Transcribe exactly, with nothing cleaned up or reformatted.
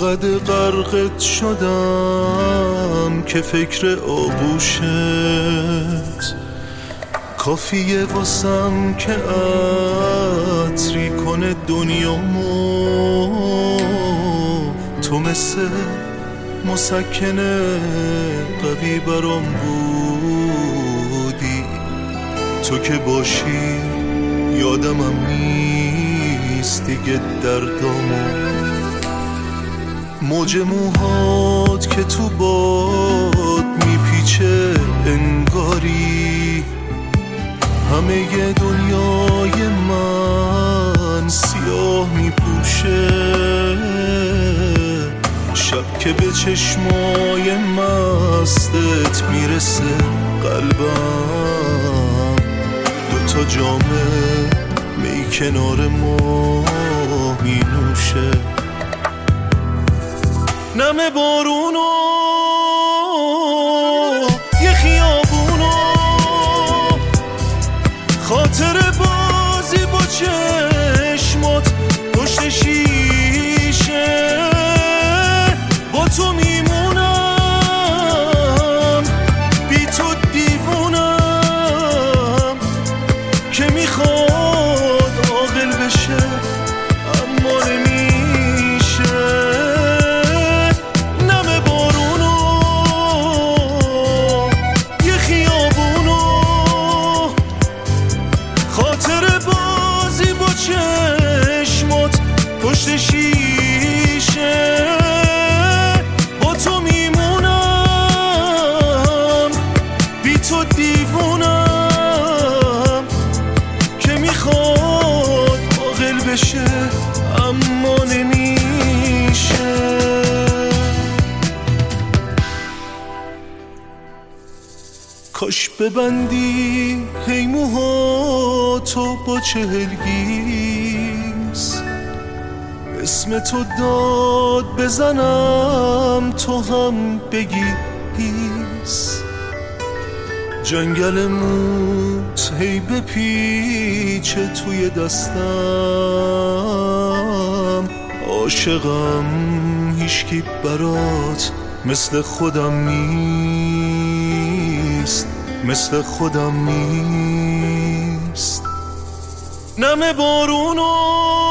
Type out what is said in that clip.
انقدر غرقت شدم که فکر آغوشت کافیه واسم که عطری کنه دنیامو. تو مثل مسکنه قوی برام بودی، تو که باشی یادمم نیست دیگه دردامو. موج موهات که تو باد میپیچه انگاری همه ی دنیای من سیاه میپوشه. شب که به چشمای مستت میرسه قلبم دوتا جامه می کنار ما می نوشه. نم بارونو یه خیابونو خاطر بازی با چشمات پشت شیشه. با تو میمونم بی تو دیوونم که میخواد عاقل بشه اما نمیشه. نم بارونو یه خیابونو خاطر بازی با چشمات پشت شیشه. با تو میمونم بی تو دیوونم که میخواد عاقل بشه اما نمیشه. کاش ببندی هی موهاتو با چهلگیز، اسم تو داد بزنم تو هم بگی هیس. جنگل موت هی بپیچه توی دستم. عاشقم هیچکی برات مثل خودم نیست، مثل خودم نیست. نم بارونو